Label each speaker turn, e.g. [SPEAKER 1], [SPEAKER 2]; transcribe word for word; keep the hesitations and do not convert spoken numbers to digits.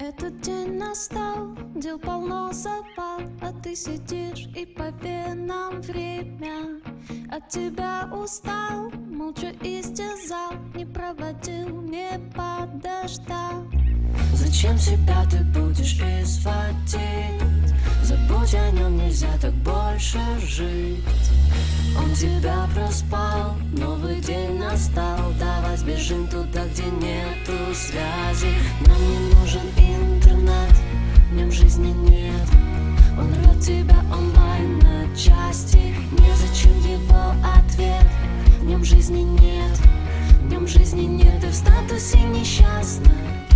[SPEAKER 1] Этот день настал, дел полно запал, а ты сидишь и по венам время. От тебя устал, молча истязал, не проводил, не подождал.
[SPEAKER 2] Зачем себя ты будешь изводить? Забудь о нем, нельзя так больше жить. Он тебя проспал, новый день настал. Давай сбежим туда, где нету связи. Нам не нужен интернет, в нем жизни нет. Он рвет тебя онлайн на части. Незачем его ответ, в нем жизни нет. В нем жизни нет, ты в статусе несчастная.